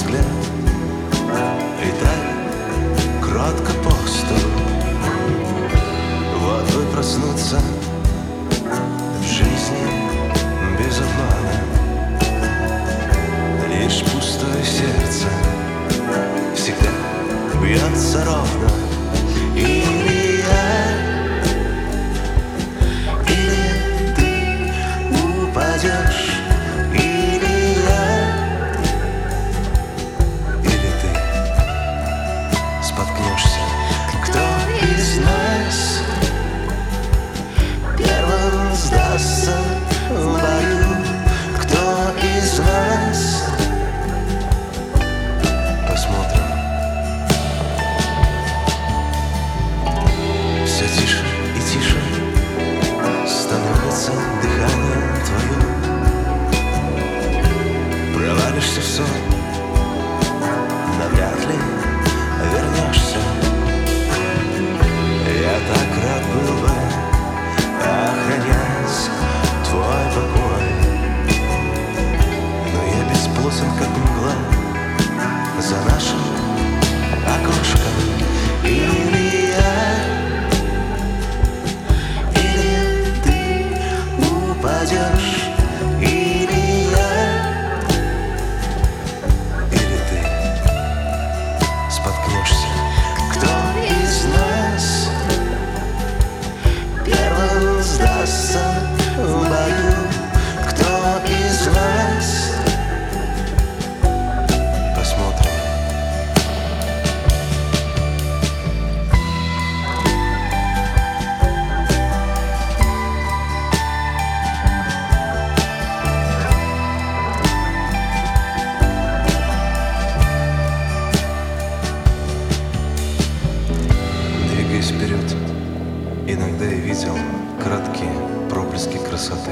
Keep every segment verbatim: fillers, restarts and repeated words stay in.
взгляд и так кротко посту. Вот бы проснуться в жизни без обмана, лишь пустое сердце всегда бьется ровно. Или я, или ты упадешь, или я, или ты споткнешься. Кто из нас первым сдастся в бою? Кто из нас? Посмотрим. Все тише и тише становится дыхание твое. Провалишься в сон, навряд ли вернешься. Я так рад был бы охранять твой покой, но я бесплотен, как мгла, за нашим окошком. Или я, или ты упадешь, или я, или ты споткнешься. Кто из нас первым сдастся в бою? Кто из нас? Посмотрим. Двигаясь вперед, иногда я видел краткие проблески красоты.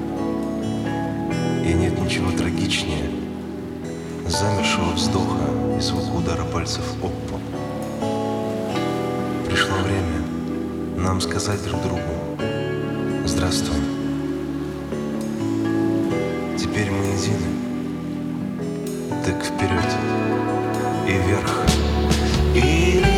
И нет ничего трагичнее замершего вздоха и звука удара пальцев об пол. Пришло время нам сказать друг другу «Здравствуй». Теперь мы едины. Так вперед и вверх. И